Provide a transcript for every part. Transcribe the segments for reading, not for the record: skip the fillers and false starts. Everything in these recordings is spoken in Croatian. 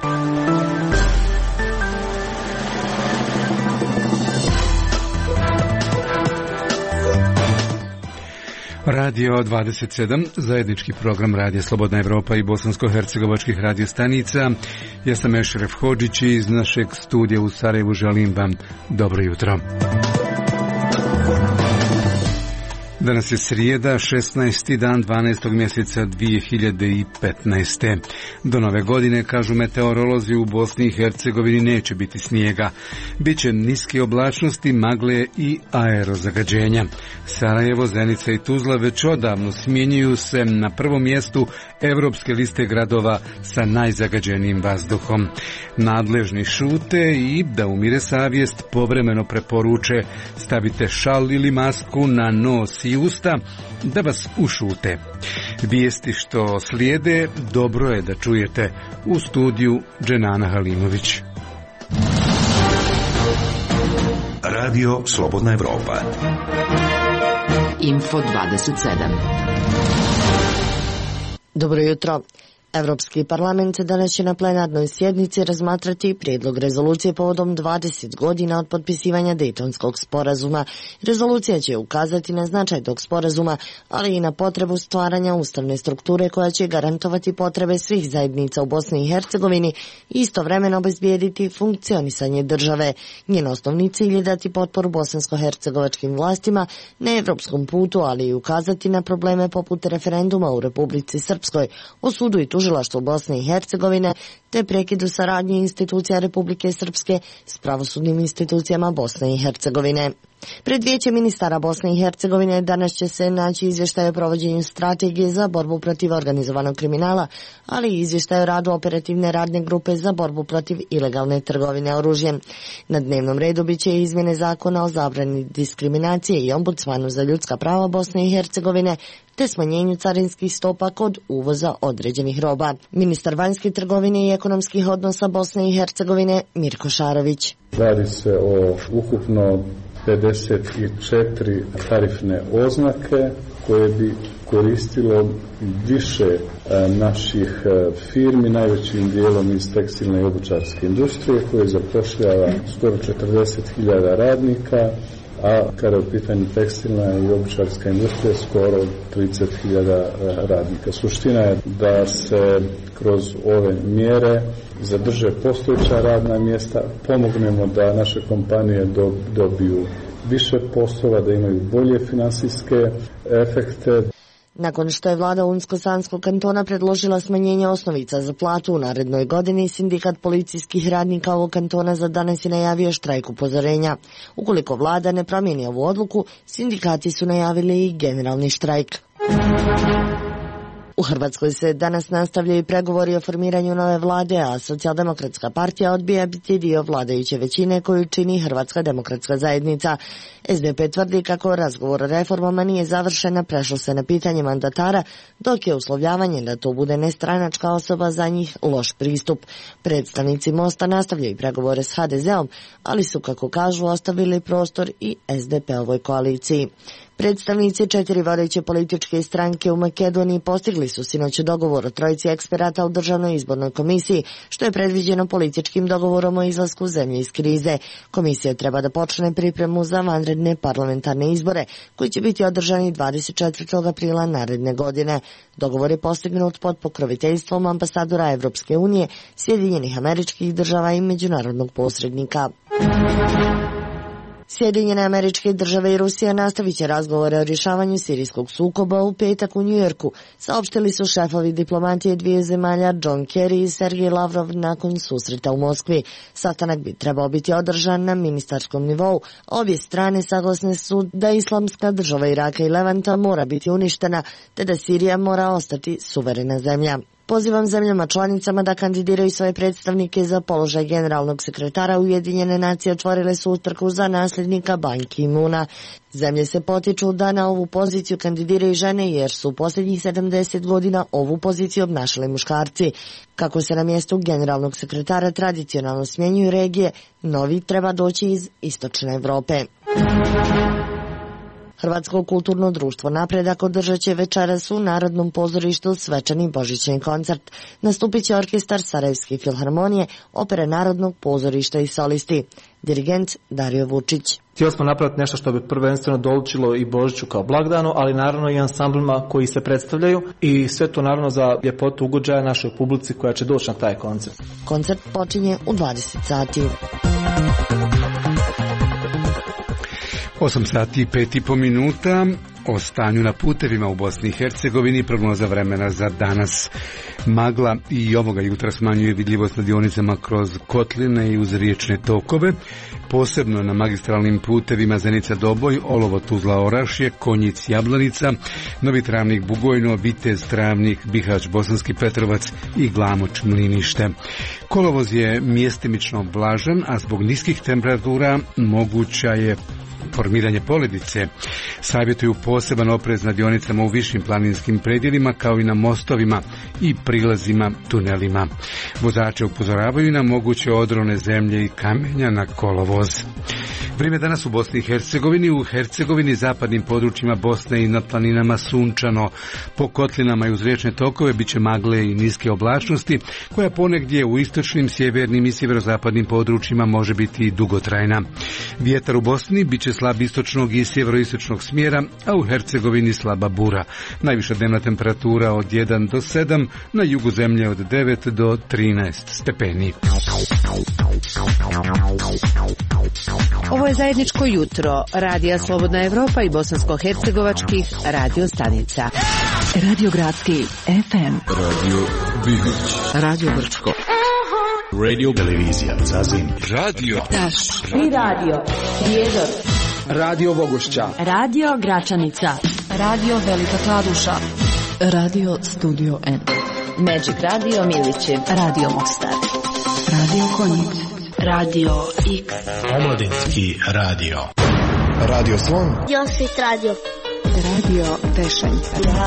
Radio 27, zajednički program Radija Slobodna Evropa i bosansko-hercegovačkih radiostanica. Ja sam Ešref Hodžić i iz našeg studija u Sarajevu želim vam dobro jutro. Danas je srijeda, 16. dan 12. mjeseca 2015. Do nove godine, kažu meteorolozi, u Bosni i Hercegovini neće biti snijega. Biće niske oblačnosti, magle i aerozagađenja. Sarajevo, Zenica i Tuzla već odavno smjenjuju se na prvom mjestu evropske liste gradova sa najzagađenijim vazduhom. Nadležni šute i, da umire savjest, povremeno preporuče stavite šal ili masku na nos i usta da vas ušute. Vijesti što slijede dobro je da čujete u studiju Dženana Halimović. Radio Slobodna Evropa. Info 27. Dobro jutro. Evropski parlament danas će na plenarnoj sjednici razmatrati prijedlog rezolucije povodom 20 godina od potpisivanja Dejtonskog sporazuma. Rezolucija će ukazati na značaj tog sporazuma, ali i na potrebu stvaranja ustavne strukture koja će garantovati potrebe svih zajednica u Bosni i Hercegovini i istovremeno obezbijediti funkcionisanje države. Njen osnovni cilj je dati potporu bosansko-hercegovačkim vlastima na evropskom putu, ali i ukazati na probleme poput referenduma u Republici Srpskoj, o sudu i tužilaštvu Bosne i Hercegovine, te prekidu saradnje institucija Republike Srpske s pravosudnim institucijama Bosne i Hercegovine. Pred Vijećem ministara Bosne i Hercegovine danas će se naći izvještaj o provođenju strategije za borbu protiv organizovanog kriminala, ali i izvještaj o radu operativne radne grupe za borbu protiv ilegalne trgovine oružjem. Na dnevnom redu bit će izmjene zakona o zabrani diskriminacije i ombudsmanu za ljudska prava Bosne i Hercegovine, te smanjenju carinskih stopa kod uvoza određenih roba. Ministar vanjske trgovine i ekonomskih odnosa Bosne i Hercegovine Mirko Šarović. Radi se o ukupno 54 tarifne oznake koje bi koristilo više naših firmi, najvećim dijelom iz tekstilne i obućarske industrije, koje zapošljava skoro 40.000 radnika, a kada je u pitanju tekstilna i obućarska industrija skoro 30.000 radnika. Suština je da se kroz ove mjere zadrže postojeća radna mjesta, pomognemo da naše kompanije dobiju više poslova, da imaju bolje finansijske efekte. Nakon što je vlada Unsko-Sanskog kantona predložila smanjenje osnovica za platu u narednoj godini, sindikat policijskih radnika ovog kantona za danas je najavio štrajk upozorenja. Ukoliko vlada ne promijeni ovu odluku, sindikati su najavili i generalni štrajk. U Hrvatskoj se danas nastavljaju pregovori o formiranju nove vlade, a Socijaldemokratska partija odbija biti dio vladajuće većine koju čini Hrvatska demokratska zajednica. SDP tvrdi kako razgovor o reformama nije završen, prešlo se na pitanje mandatara, dok je uslovljavanje da to bude nestranačka osoba za njih loš pristup. Predstavnici Mosta nastavljaju pregovore s HDZ-om, ali su, kako kažu, ostavili prostor i SDP-ovoj koaliciji. Predstavnici 4 vodeće političke stranke u Makedoniji postigli su sinoć dogovor o trojici eksperata u Državnoj izbornoj komisiji, što je predviđeno političkim dogovorom o izlasku zemlje iz krize. Komisija treba da počne pripremu za vanredne parlamentarne izbore, koji će biti održani 24. aprila naredne godine. Dogovor je postignut pod pokroviteljstvom ambasadora Evropske unije, Sjedinjenih Američkih Država i međunarodnog posrednika. Sjedinjene Američke Države i Rusija nastavit će razgovore o rješavanju sirijskog sukoba u petak u Njujorku, saopštili su šefovi diplomatije dviju zemalja John Kerry i Sergej Lavrov nakon susreta u Moskvi. Sastanak bi trebao biti održan na ministarskom nivou. Obje strane saglasne su da Islamska država Iraka i Levanta mora biti uništena, te da Sirija mora ostati suverena zemlja. Pozivam zemljama članicama da kandidiraju svoje predstavnike za položaj generalnog sekretara. Ujedinjene nacije otvorile su utrku za nasljednika Ban Ki-moona. Zemlje se potiču da na ovu poziciju kandidiraju žene, jer su u posljednjih 70 godina ovu poziciju obnašali muškarci. Kako se na mjestu generalnog sekretara tradicionalno smjenjuju regije, novi treba doći iz istočne Evrope. Hrvatsko kulturno društvo Napredak održat će večeras u Narodnom pozorištu svečani božićni koncert. Nastupit će orkestar Sarajevske filharmonije, Opere Narodnog pozorišta i solisti. Dirigent Dario Vučić. Htjeli smo napraviti nešto što bi prvenstveno doličilo i Božiću kao blagdanu, ali naravno i ansamblima koji se predstavljaju i sve to naravno za ljepotu ugođaja našoj publici koja će doći na taj koncert. Koncert počinje u 20 sati. 8 sati i 5,5 minuta. O stanju na putevima u Bosni i Hercegovini, prognoza vremena za danas. Magla i ovoga jutra smanjuje vidljivost na dionicama kroz kotline i uz riječne tokove, posebno na magistralnim putevima Zenica-Doboj, Olovo-Tuzla-Orašje, Konjic-Jablanica, Novi Travnik-Bugojno, Vitez-Travnik, Bihać-Bosanski Petrovac i Glamoč-Mlinište. Kolovoz je mjestimično vlažan, a zbog niskih temperatura moguća je formiranje poledice. Savjetuju poseban oprez na dionicama u višim planinskim predjelima kao i na mostovima i prilazima tunelima. Vozače upozoravaju na moguće odrone zemlje i kamenja na kolovoz. Vrijeme danas u Bosni i Hercegovini. U Hercegovini, zapadnim područjima Bosne i nad planinama sunčano. Po kotlinama i uz riječne tokove bit će magle i niske oblačnosti, koja ponegdje u istočnim, sjevernim i sjeverozapadnim područjima može biti dugotrajna. Vjetar u Bosni bit će slab istočnog i sjeveroistočnog smjera, a u Hercegovini slaba bura. Najviša dnevna temperatura od 1 do 7, na jugu zemlje od 9 do 13 stepeni. Ovo je zajedničko jutro Radija Slobodna Evropa i bosansko-hercegovačkih radio stanica. Radio Gradski FM, Radio Bihać, Radio Brčko, Radio Televizija Zazim, Radio Taš i Radio Prijedor, Radio Bogošća, Radio Gračanica, Radio Velika Kladuša, Radio Studio N, Magic Radio Miliće, Radio Mostar, Radio Konjic, Radio X, Omladinski radio. Radio Slon, Josip Radio, Radio Tešanj,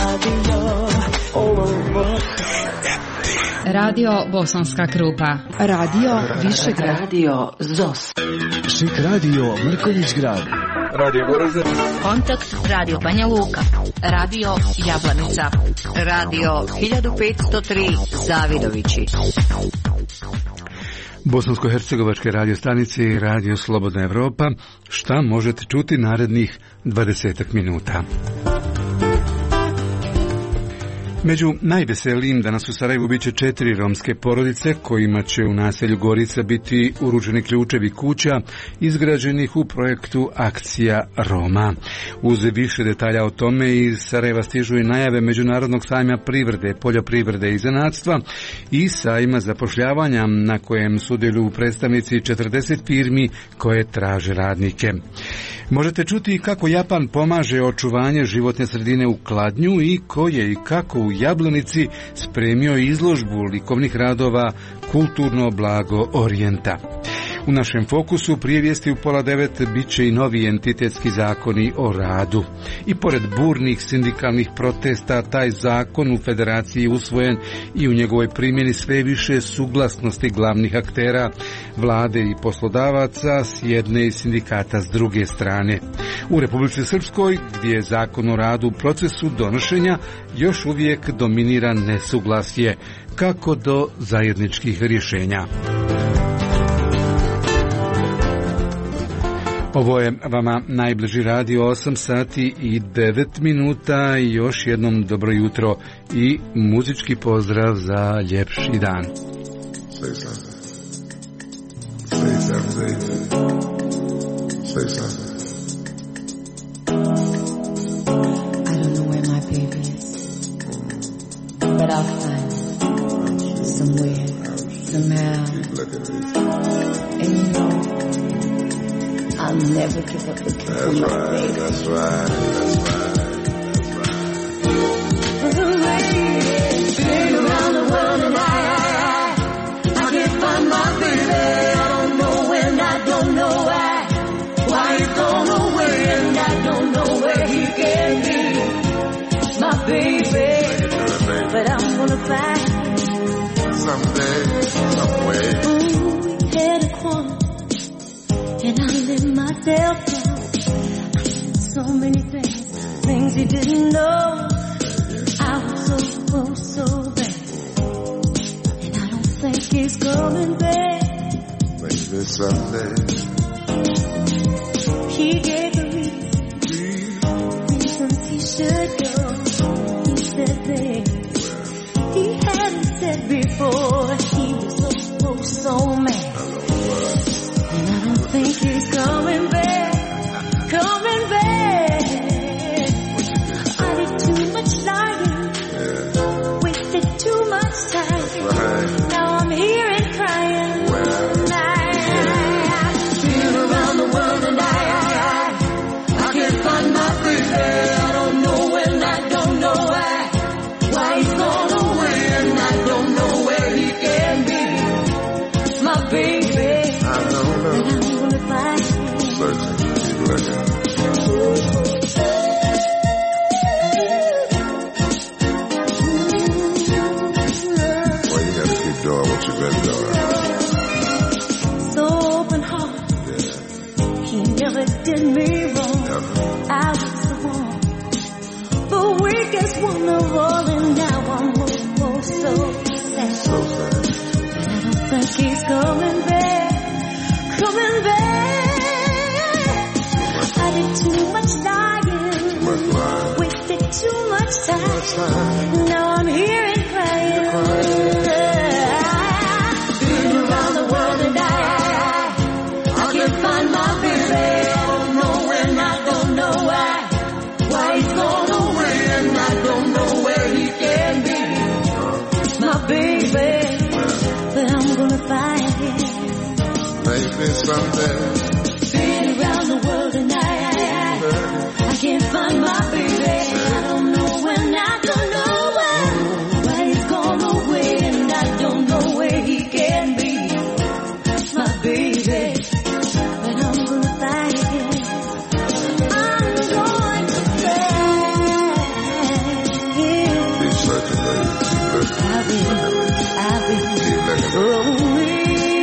Radio Bosanska Krupa, Radio Višegrad, Radio Zos, Šik radio Mrkonjić grad, Radio Goražde, Kontakt Radio Banja Luka, Radio Jablanica, Radio 1503 Zavidovići. Bosansko-hercegovačke radio stanice i Radio Slobodna Evropa, šta možete čuti narednih 20 minuta. Među najveselijim danas u Sarajevu bit će 4 romske porodice kojima će u naselju Gorica biti uručeni ključevi kuća izgrađenih u projektu Akcija Roma. Uz više detalja o tome iz Sarajeva stižu i najave Međunarodnog sajma privrede, poljoprivrede i zanatstva i sajma zapošljavanja na kojem sudjeluju predstavnici 40 firmi koje traže radnike. Možete čuti kako Japan pomaže očuvanje životne sredine u Kladnju i ko je i kako u Jablanici spremio izložbu likovnih radova Kulturno blago Orijenta. U našem fokusu prije vijesti u 8:30 bit će i novi entitetski zakoni o radu. I pored burnih sindikalnih protesta, taj zakon u Federaciji je usvojen i u njegovoj primjeni sve više suglasnosti glavnih aktera, vlade i poslodavaca s jedne i sindikata s druge strane. U Republici Srpskoj, gdje je zakon o radu u procesu donošenja, još uvijek dominira nesuglasje kako do zajedničkih rješenja. Ovo je vama najbliži radio, 8 sati i 9 minuta i još jednom dobro jutro i muzički pozdrav za ljepši dan. Say something. Say something, baby. Say something. I don't know where my baby is, but I'll find him somewhere, somehow. And you know, I'll never give up the kiss of my baby. That's right, that's right, that's right. The way been around the world and I can't find my baby. I don't know when, I don't know why he's gone away, and I don't know where he can be. My baby, but I'm gonna find Someday, some way. ooh, had a quarrel, and I let myself down. I said so many things things he didn't know. I was so bad, and I don't think he's coming back. Maybe someday. He gave the reasons he should go. He said things he hadn't said before. He was so mad, and I don't think he's coming back. Coming back. I did too much lying, wasted too much time. Now I'm here and crying. I've been around the world and I can't find my baby. I don't know when, I don't know why he's gone away, and I don't know where he can be. My baby, I know that I'm gonna find him. Well, you gotta keep doing what you've been doing. So open heart, he never did me wrong. I was the one, the weakest one of all, and now I'm so sad. And I don't think he's coming back, coming back. I did too much lying, wasted too much time. Now I'm here and crying. Been around the world and I can't find my baby. I don't know when, I don't know why he's gone away, and I don't know where he can be. My baby, but I'm gonna find him. Maybe someday. Been around the world and I can't find my baby. I don't know when, I don't know why he's gone away, and I don't know where he can be. My baby, but I'm gonna find him. I'm going to find him. Keep searching, baby. I've been growing.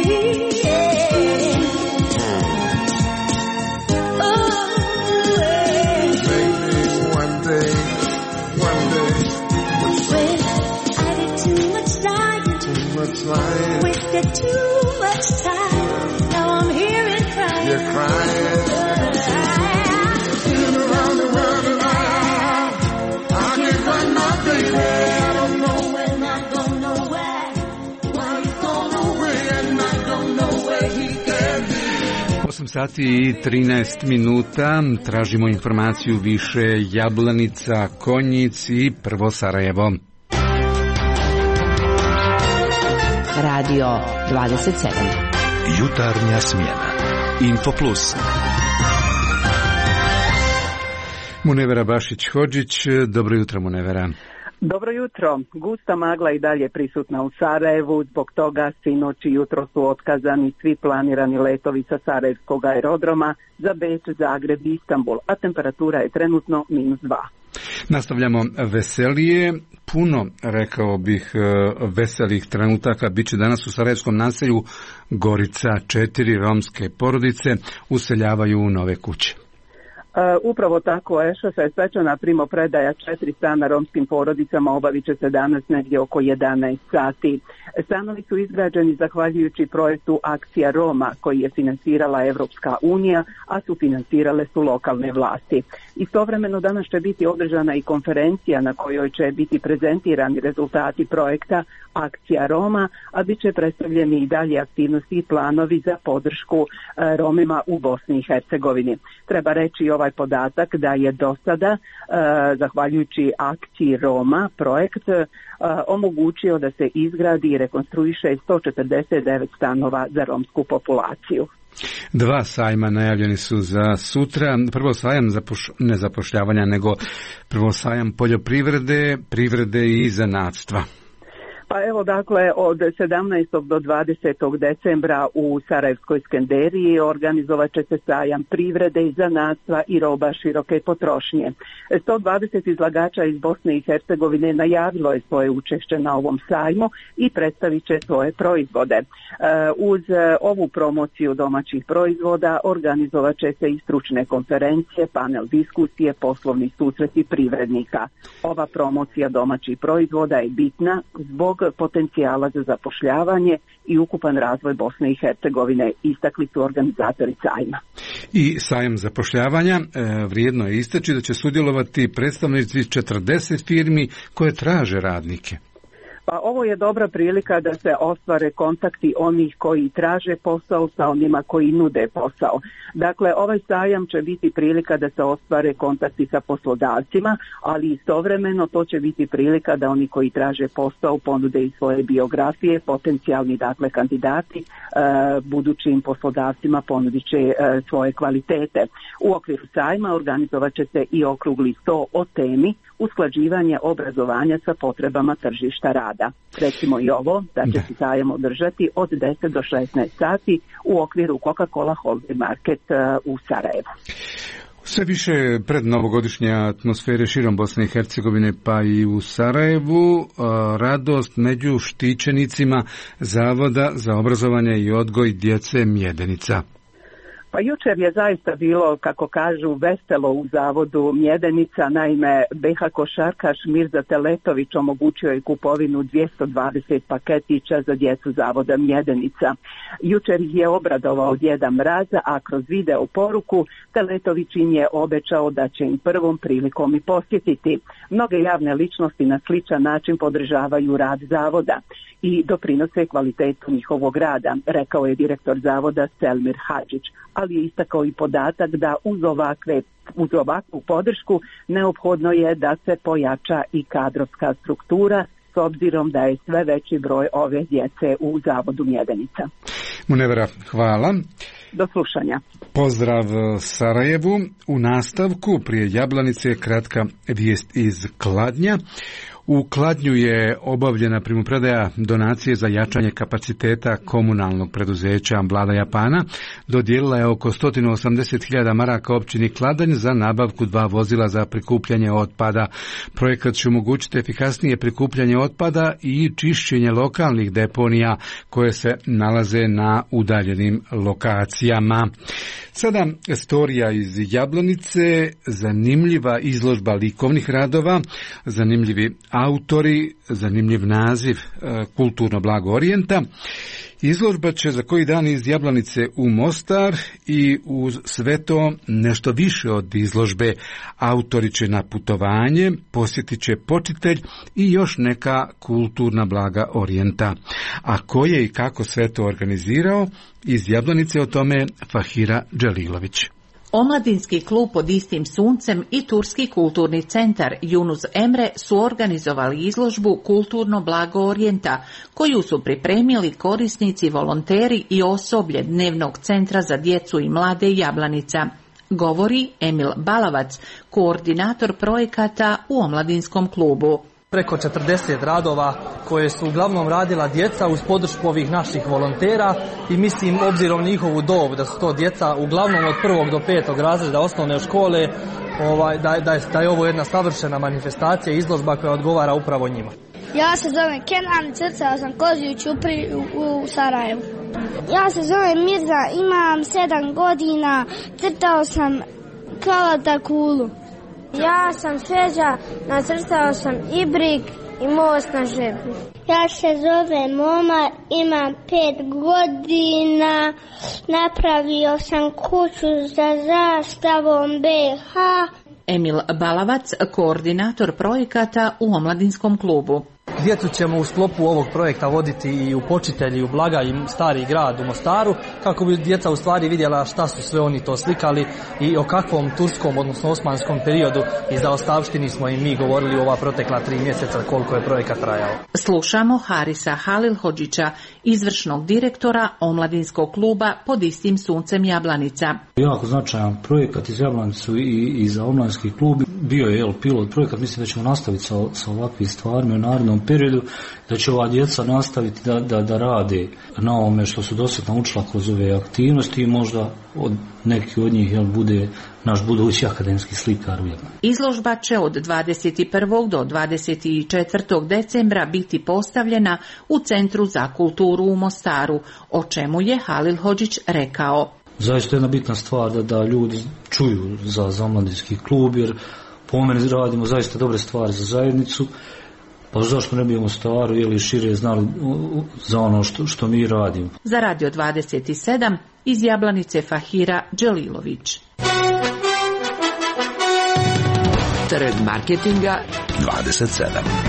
Wasted too much time. Now I'm here and crying. You're crying. Been around the world and I can't find my baby. I don't know when, I don't know why he's gone away, and I don't know where he can be. 8 sati i 13 minuta, tražimo informaciju više Jablanica, Konjic i prvo Sarajevo. Radio 27. Jutarnja smjena. Info Plus. Munevera Bašić-Hodžić, dobro jutro Munevera. Dobro jutro. Gusta magla i dalje prisutna u Sarajevu, zbog toga sinoć i jutro su otkazani svi planirani letovi sa Sarajevskog aerodroma za Beč, Zagreb i Istanbul, a temperatura je trenutno -2. Nastavljamo veselije, puno, rekao bih, veselih trenutaka bit će danas u sarajevskom naselju Gorica. 4 romske porodice useljavaju u nove kuće. Upravo tako, Ešofa je svečana primopredaja 4 stana romskim porodicama obavit će se danas negdje oko 11 sati. Stanovi su izgrađeni zahvaljujući projektu Akcija Roma koji je financirala Evropska unija, a sufinancirale su lokalne vlasti. Istovremeno danas će biti održana i konferencija na kojoj će biti prezentirani rezultati projekta Akcija Roma, a bit će predstavljeni i dalje aktivnosti i planovi za podršku Romima u Bosni i Hercegovini. Treba reći ovaj podatak da je do sada, zahvaljujući Akciji Roma, projekt omogućio da se izgradi i rekonstruiše 149 stanova za romsku populaciju. 2 sajma najavljeni su za sutra. Prvo sajam nezapošljavanja, nego prvo sajam poljoprivrede, privrede i zanatstva. Pa evo dakle od 17. do 20. decembra u Sarajevskoj Skenderiji organizovat će se sajam privrede i zanatstva i roba široke potrošnje. 120 izlagača iz Bosne i Hercegovine najavilo je svoje učešće na ovom sajmu i predstavit će svoje proizvode. Uz ovu promociju domaćih proizvoda organizovat će se i stručne konferencije, panel diskusije, poslovni susreti privrednika. Ova promocija domaćih proizvoda je bitna zbog potencijala za zapošljavanje i ukupan razvoj Bosne i Hercegovine, istakli su organizatori sajma. I sajam zapošljavanja vrijedno je istaći da će sudjelovati predstavnici 40 firmi koje traže radnike. Pa ovo je dobra prilika da se ostvare kontakti onih koji traže posao sa onima koji nude posao. Dakle, ovaj sajam će biti prilika da se ostvare kontakti sa poslodavcima, ali istovremeno to će biti prilika da oni koji traže posao ponude i svoje biografije, potencijalni dakle kandidati budućim poslodavcima ponudit će svoje kvalitete. U okviru sajma organizovat će se i okrugli sto o temi usklađivanje obrazovanja sa potrebama tržišta rada. Recimo i ovo, da će se sajam održati od 10 do 16 sati u okviru Coca-Cola Holding Market u Sarajevu. Sve više prednovogodišnje atmosfere širom Bosne i Hercegovine pa i u Sarajevu, radost među štićenicima Zavoda za obrazovanje i odgoj djece Mjedenica. Pa jučer je zaista bilo, kako kažu, veselo u zavodu Mjedenica. Naime, BH košarkaš Mirza Teletović omogućio je kupovinu 220 paketića za djecu zavoda Mjedenica. Jučer ih je obradovao Djeda Mraza, a kroz video poruku Teletović im je obećao da će im prvom prilikom i posjetiti. Mnoge javne ličnosti na sličan način podržavaju rad zavoda i doprinose kvalitetu njihovog rada, rekao je direktor zavoda Selmir Hadžić, ali je istakao i podatak da uz ovakvu podršku neophodno je da se pojača i kadrovska struktura s obzirom da je sve veći broj ove djece u zavodu Mjedenica. Munevera, hvala. Do slušanja. Pozdrav Sarajevu. U nastavku prije Jablanice kratka vijest iz Kladnja. U Kladnju je obavljena primopredaja donacije za jačanje kapaciteta komunalnog preduzeća Vlada Japana. Dodijelila je oko 180.000 maraka općini Kladanj za nabavku 2 vozila za prikupljanje otpada. Projekat će omogućiti efikasnije prikupljanje otpada i čišćenje lokalnih deponija koje se nalaze na udaljenim lokacijama. Sada storija iz Jablanice, zanimljiva izložba likovnih radova, zanimljivi autori, zanimljiv naziv, kulturno blago Orijenta. Izložba će za koji dan iz Jablanice u Mostar i uz sve to nešto više od izložbe. Autori će na putovanje, posjetit će počitelj i još neka kulturna blaga Orijenta. A ko je i kako sve to organizirao, iz Jablanice o tome Fahira Dželilović. Omladinski klub Pod istim suncem i Turski kulturni centar Yunus Emre su organizovali izložbu Kulturno blago Orijenta, koju su pripremili korisnici, volonteri i osoblje Dnevnog centra za djecu i mlade Jablanica. Govori Emil Balavac, koordinator projekata u Omladinskom klubu. Preko 40 radova koje su uglavnom radila djeca uz podršku ovih naših volontera i mislim obzirom njihovu dob da su to djeca uglavnom od 1. do 5. razreda osnovne škole, da je ovo jedna savršena manifestacija i izložba koja odgovara upravo njima. Ja se zovem Kenan, crtao sam Koziju Ćupri u Sarajevu. Ja se zovem Mirza, imam 7 godina, crtao sam Kalata Kulu. Ja sam Feđa, nacrtao sam Ibrik i most na žepu. Ja se zovem Moma, imam 5 godina, napravio sam kuću za zastavom BH. Emil Balavac, koordinator projekata u Omladinskom klubu. Djecu ćemo u sklopu ovog projekta voditi i u Počitelji, u Blaga i Stari grad u Mostaru, kako bi djeca u stvari vidjela šta su sve oni to slikali i o kakvom turskom, odnosno osmanskom periodu i zaostavštini smo i mi govorili u ova protekla 3 mjeseca koliko je projekat trajao. Slušamo Harisa Halilhodžića, izvršnog direktora Omladinskog kluba Pod istim suncem Jablanica. Jako značajan projekat iz Jablanicu i za Omladinski klub. Bio je pilot projekat, mislim da ćemo nastaviti sa ovakvim stvarima u narednom periodu. periodu, da će ova djeca nastaviti da rade na ovome što su do sad naučila kroz ove aktivnosti i možda neki od njih bude naš budući akademski slikar ujedno. Izložba će od 21. do 24. decembra biti postavljena u Centru za kulturu u Mostaru, o čemu je Halil Hodžić rekao. Zaista jedna bitna stvar da ljudi čuju za omladinski klub, jer po meni radimo zaista dobre stvari za zajednicu, pa zašto ne bi u Mostaru ili šire znali za ono što mi radimo. Za Radio 27 iz Jablanice Fahira Đelilović. Trg marketinga 27.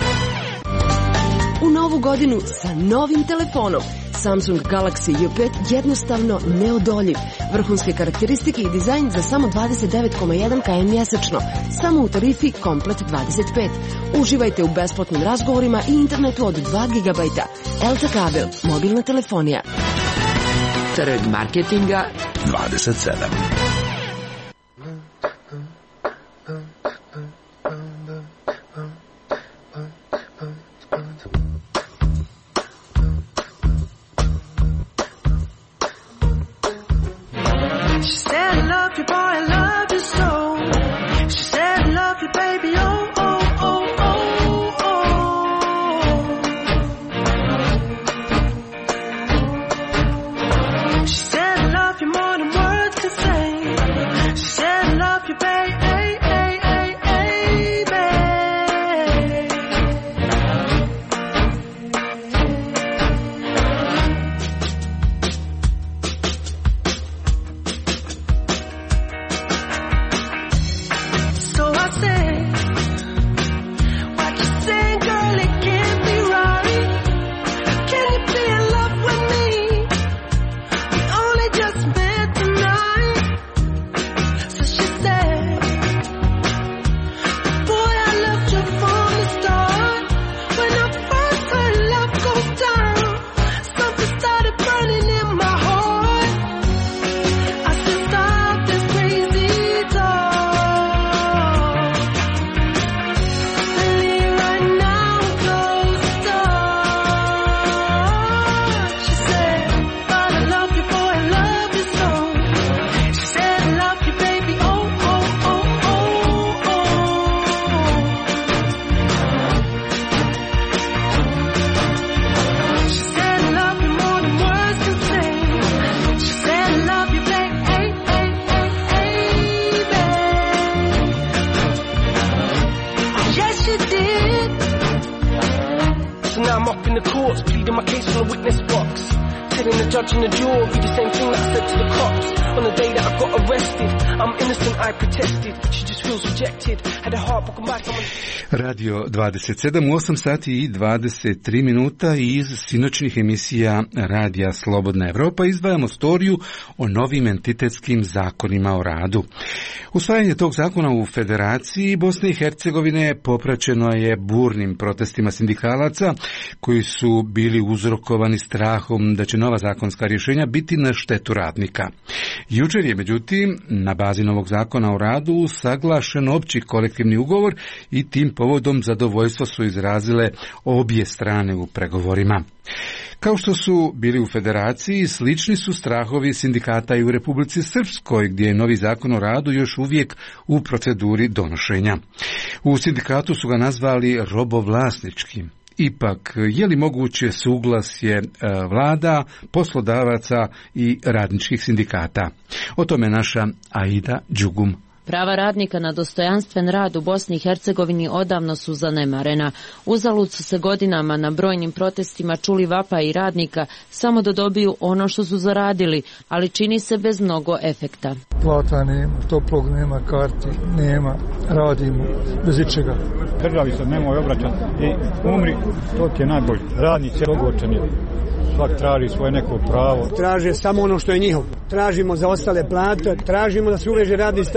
U novu godinu sa novim telefonom. Samsung Galaxy J5 jednostavno neodoljiv. Vrhunske karakteristike i dizajn za samo 29,1 km mjesečno. Samo u tarifi Komplet 25. Uživajte u besplatnim razgovorima i internetu od 2 GB. LTE kabel, mobilna telefonija. Trg marketinga 27. Radio 27 u 8 sati i 23 minuta i iz sinoćnih emisija Radija Slobodna Evropa izdvajamo storiju o novim entitetskim zakonima o radu. Usvajanje tog zakona u Federaciji Bosne i Hercegovine popraćeno je burnim protestima sindikalaca koji su bili uzrokovani strahom da će nova zakonska rješenja biti na štetu radnika. Jučer je međutim na bazi novog zakona o radu saglašen opći kolektivni ugovor i tim povodom zadovoljstvo su izrazile obje strane u pregovorima. Kao što su bili u Federaciji, slični su strahovi sindikata i u Republici Srpskoj, gdje je novi zakon o radu još uvijek u proceduri donošenja. U sindikatu su ga nazvali robovlasničkim. Ipak, je li moguće suglasje vlada, poslodavaca i radničkih sindikata? O tome naša Aida Đugum. Prava radnika na dostojanstven rad u Bosni i Hercegovini odavno su zanemarena. Uzalud su se godinama na brojnim protestima čuli vapaji radnika samo da dobiju ono što su zaradili, ali čini se bez mnogo efekta. Plata nema, toplog nema, karti nema, radimo bez ičega. Državi se nemoj obraćati i umri, to ti je najbolje. Radnici ogorčeni. Svak traži svoje neko pravo. Traže samo ono što je njihovo. Tražimo za ostale plate, tražimo da se uveže radni staž.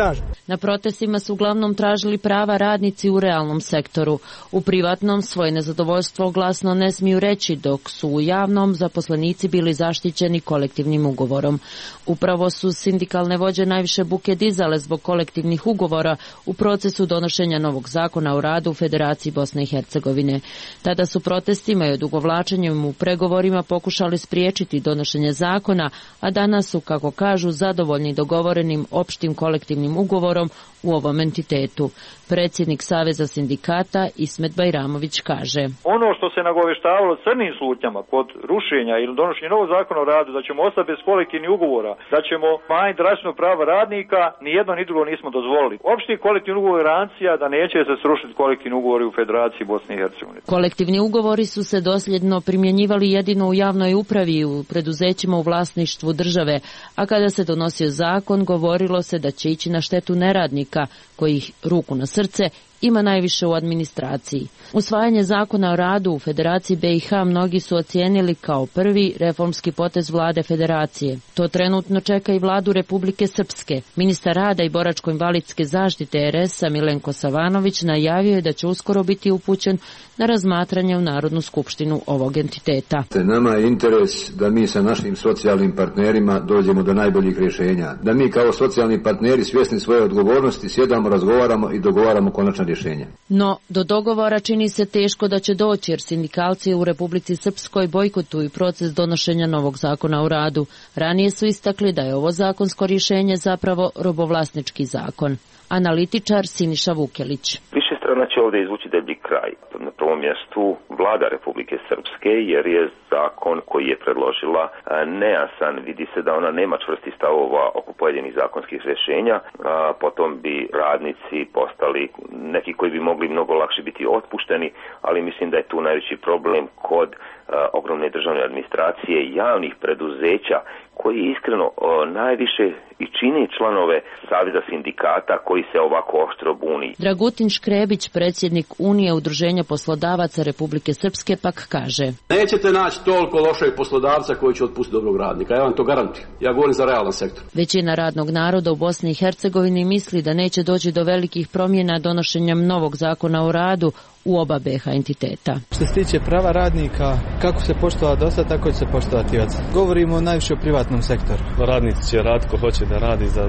Na protestima su uglavnom tražili prava radnici u realnom sektoru. U privatnom svoje nezadovoljstvo glasno ne smiju reći, dok su u javnom zaposlenici bili zaštićeni kolektivnim ugovorom. Upravo su sindikalne vođe najviše buke dizale zbog kolektivnih ugovora u procesu donošenja novog zakona o radu u Federaciji Bosne i Hercegovine. Tada su protestima i odugovlačenjem u pregovorima pokušali spriječiti donošenje zakona, a danas su, kako kažu, zadovoljni dogovorenim opštim kolektivnim ugovorom u ovom entitetu. Predsjednik Saveza sindikata Ismet Bajramović kaže: Ono što se nagoveštavalo crnim slutnjama kod rušenja ili donošenja novog zakona o radu, da ćemo ostati bez kolektivnih ugovora, da ćemo manjiti drastično prava radnika, ni jedno ni drugo nismo dozvolili. Opšti kolektivni ugovor je garancija da neće se srušiti kolektivni ugovori u Federaciji Bosne i Hercegovine. Kolektivni ugovori su se dosljedno primjenjivali jedino u javnoj upravi i u preduzećima u vlasništvu države, a kada se donosio zakon govorilo se da će ići na štetu neradnika, kojih, ruku na srce, ima najviše u administraciji. Usvajanje zakona o radu u Federaciji BiH mnogi su ocijenili kao prvi reformski potez vlade Federacije. To trenutno čeka i vladu Republike Srpske. Ministar rada i boračko-invalidske zaštite RS-a Milenko Savanović najavio je da će uskoro biti upućen na razmatranje u Narodnu skupštinu ovog entiteta. Nama je interes da mi sa našim socijalnim partnerima dođemo do najboljih rješenja. Da mi kao socijalni partneri svjesni svoje odgovornosti sjedamo, razgovaramo i dogovaramo konačna rješenja. No, do dogovora čini se teško da će doći, jer sindikalci u Republici Srpskoj bojkotuju proces donošenja novog zakona o radu. Ranije su istakli da je ovo zakonsko rješenje zapravo robovlasnički zakon. Analitičar Siniša Vukelić. Više strana će ovdje izvući deblji kraj. Na prvom mjestu vlada Republike Srpske, jer je zakon koji je predložila nejasan. Vidi se da ona nema čvrstih stavova oko pojedinih zakonskih rješenja. Potom bi radnici postali neki koji bi mogli mnogo lakše biti otpušteni, ali mislim da je tu najveći problem kod ogromne državne administracije i javnih preduzeća koji iskreno najviše i čini članove Saveza sindikata koji se ovako oštro buni. Dragutin Škrebić, predsjednik Unije udruženja poslodavaca Republike Srpske, pak kaže: Nećete naći toliko lošeg poslodavca koji će otpustiti dobrog radnika, ja vam to garantujem. Ja govorim za realan sektor. Većina radnog naroda u Bosni i Hercegovini misli da neće doći do velikih promjena donošenjem novog zakona o radu u oba BiH entiteta. Što se tiče prava radnika, kako se poštovao do sada, tako će se poštovati i od sada. Govorimo najviše o privatnom sektoru. Radnici će raditi ko hoće da radi za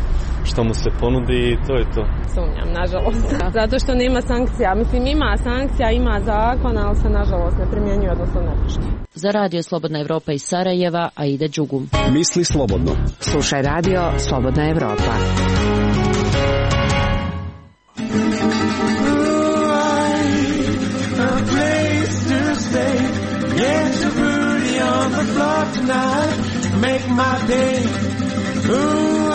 što mu se ponudi i to je to. Sumnjam, nažalost. Zato što nema sankcija. Mislim, ima sankcija, ima zakon, ali se nažalost ne primjenjuje, odnosno ne poštuje. Za Radio Slobodna Evropa iz Sarajeva, Aida Đugum. Misli slobodno. Slušaj Radio Slobodna Evropa. Get your booty on the floor tonight, make my day. Ooh,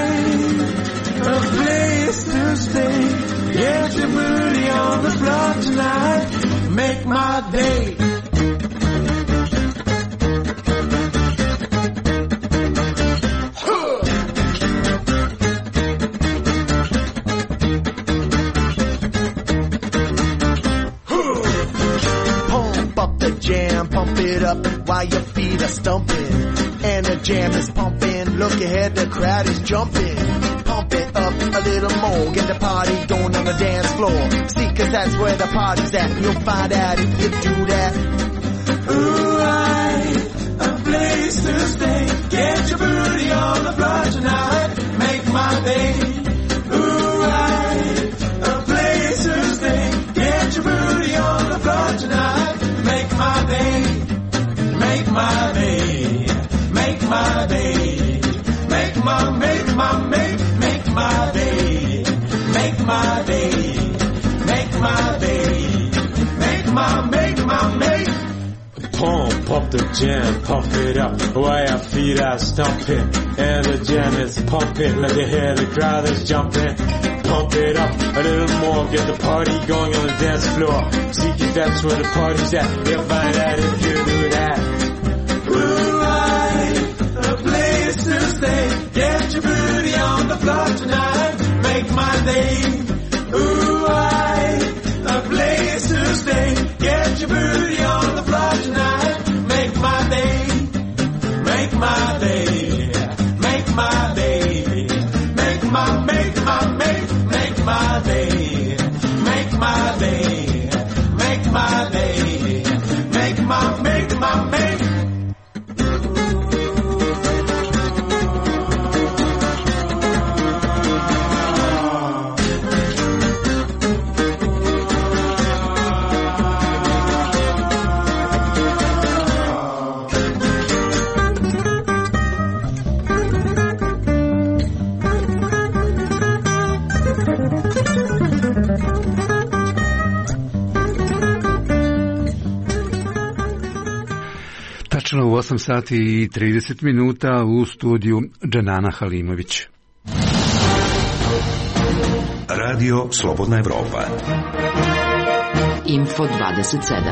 a place to stay. Get your booty on the floor tonight, make my day. Pump it up while your feet are stumping. And the jam is pumping. Look ahead, the crowd is jumping. Pump it up a little more. Get the party going on the dance floor. See, 'cause that's where the party's at. You'll find out if you do that. Ooh, a place to stay. Get your booty on the floor tonight. Make my day. Ooh, a place to stay. Get your booty on the floor tonight. Make my day, make my day, make my day, make my day, make my day, make my day, make. Pump up the jam, pump it up, while your feet are stomping, and the jam is pumping, look ahead, the crowd is jumping. Pump it up a little more, get the party going on the dance floor. See, 'cause that's where the party's at. You'll find out if you do that. Ooh, a place to stay. Get your booty on the floor tonight. Make my day. Ooh, a place to stay. Get your booty on the floor tonight. Make my day. Make my day. Make my day. Make my. Tačno u 8 sati i 30 minuta u studiju Dženana Halimović. Radio Slobodna Evropa. Info 27.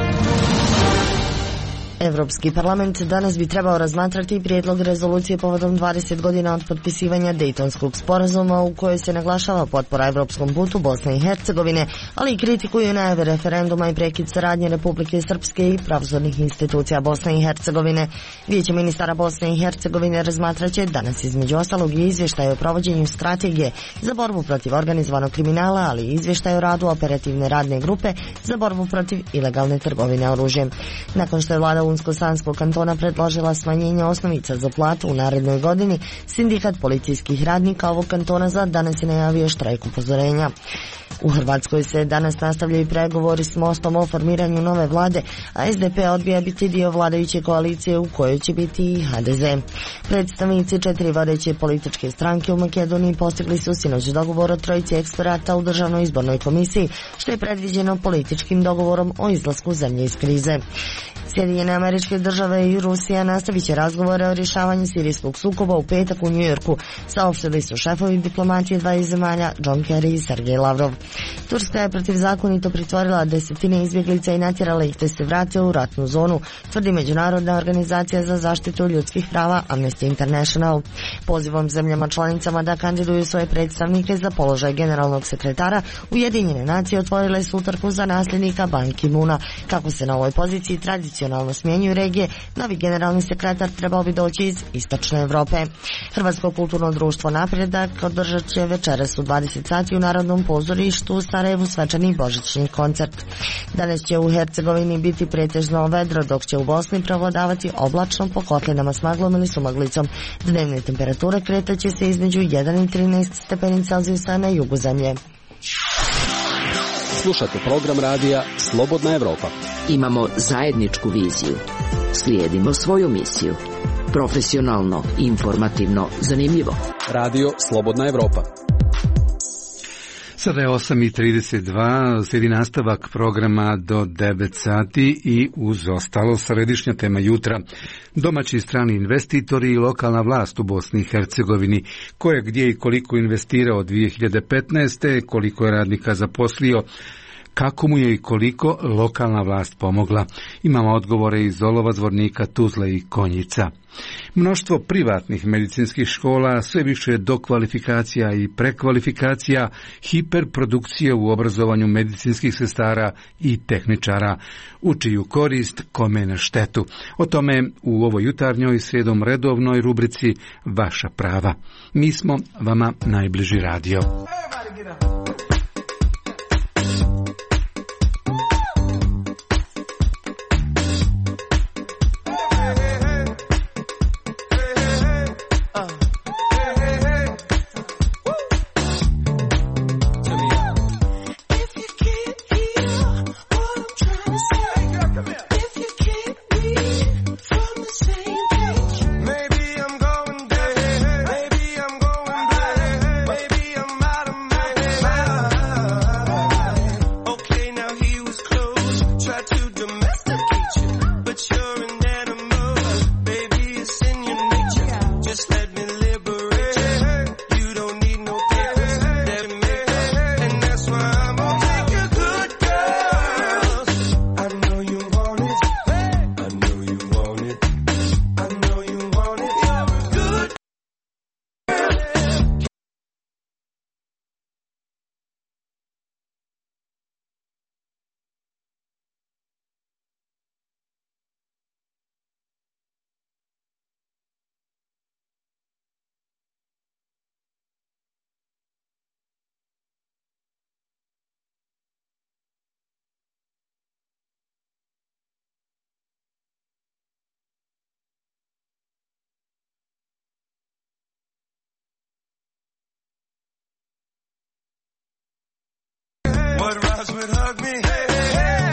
Evropski parlament danas bi trebao razmatrati prijedlog rezolucije povodom 20 godina od potpisivanja Dejtonskog sporazuma u kojoj se naglašava potpora evropskom putu Bosne i Hercegovine, ali i kritikuju najave referenduma i prekid saradnje Republike Srpske i pravosudnih institucija Bosne i Hercegovine. Vijeće ministara Bosne i Hercegovine razmatraće danas između ostalog i izvještaj o provođenju strategije za borbu protiv organizovanog kriminala, ali i izvještaj o radu operativne radne grupe za borbu protiv ilegalne trgovine oružjem. Nakon što je vlada Unsko-Sanskog kantona predložila smanjenje osnovica za platu u narednoj godini, sindikat policijskih radnika ovog kantona za danas je najavio štrajk upozorenja. U Hrvatskoj se danas nastavljaju pregovori s Mostom o formiranju nove vlade, a SDP odbija biti dio vladajuće koalicije u kojoj će biti i HDZ. Predstavnici 4 vodeće političke stranke u Makedoniji postigli su sinoć dogovor o trojici eksperata u Državnoj izbornoj komisiji, što je predviđeno političkim dogovorom o izlasku zemlje iz krize. Sjedinjene Američke Države i Rusija nastavit će razgovore o rješavanju sirijskog sukoba u petak u Njujorku, saopštili su šefovi diplomatije dvaju zemalja John Kerry i Sergej Lavrov. Turska je protivzakonito pritvorila desetine izbjeglica i natjerala ih da se vrate u ratnu zonu, tvrdi Međunarodna organizacija za zaštitu ljudskih prava Amnesty International. Pozivom zemljama članicama da kandiduju svoje predstavnike za položaj generalnog sekretara, Ujedinjene nacije otvorile su utrku za nasljednika Ban Ki-moona. Kako se na ovoj poziciji tradicionalno smjenjuju regije, novi generalni sekretar trebao bi doći iz Istočne Europe. Hrvatsko kulturno društvo Napredak održat će večeras u 20 sati u Narodnom pozorištu u Sarajevu svečani božićni koncert. Danas će u Hercegovini biti pretežno vedro, dok će u Bosni prevladavati oblačno po kotlinama s maglom ili sumaglicom. Dnevne temperature kretaće se između 1 i 13 stepeni Celzijusa na jugu zemlje. Slušate program radija Slobodna Evropa. Imamo zajedničku viziju. Slijedimo svoju misiju. Profesionalno, informativno, zanimljivo. Radio Slobodna Evropa. Sada je 8:32, slijedi nastavak programa do 9 sati i uz ostalo središnja tema jutra. Domaći i strani investitori i lokalna vlast u Bosni i Hercegovini, ko je gdje i koliko investirao od 2015. koliko je radnika zaposlio, kako mu je i koliko lokalna vlast pomogla. Imamo odgovore iz Olova, Zvornika, Tuzle i Konjica. Mnoštvo privatnih medicinskih škola, sve više dokvalifikacija i prekvalifikacija, hiperprodukcije u obrazovanju medicinskih sestara i tehničara. U čiju korist, kome na štetu. O tome u ovoj jutarnjoj srijedom redovnoj rubrici Vaša prava. Mi smo vama najbliži radio. What rhymes with hug me? Hey, hey,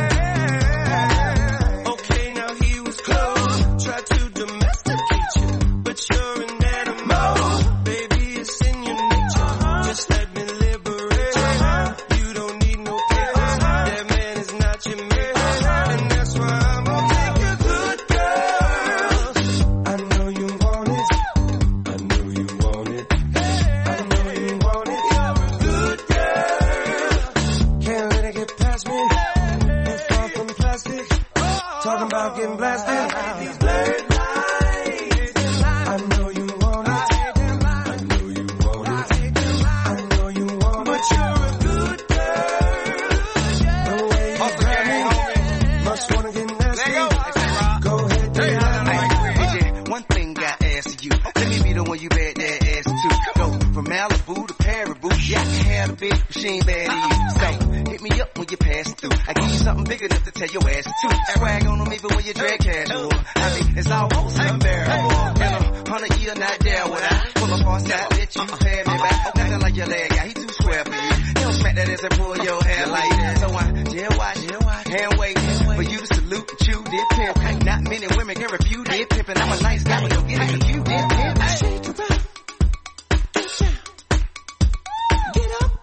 hey. Okay, now he was close. Tried to domesticate you, but you're an animal. Baby, it's in your nature. Just let me liberate you. You don't need no papers. That man is not your mate. And that's why I'm gonna take your good girl. I'm getting blasted. These blurred lights. I know you want it. I know you want it. I know you want it. But you're a good girl. The way you grab me, must wanna get nasty. Go ahead, take one thing I ask you. Let me be the one you bet that ass to. Go from Malibu to Paribu. Yeah, I can have a bitch, but she ain't bad to you. So hit me up when you pass through. I give you something big enough to tell your ass to. Swag on them even when you drag casual. I mean, it's almost unbearable. In 100 years, not there would I pull up on side, let you pay me back. Nothing like your leg guy, he too square for you. He don't smack that ass and pull your hair like that. So I jail watch, hand wait for you to salute and chew this pimp. Not many women can refute this pimp, and I'm a nice guy, but don't get it confused. This pimp. Shake it up. Get up.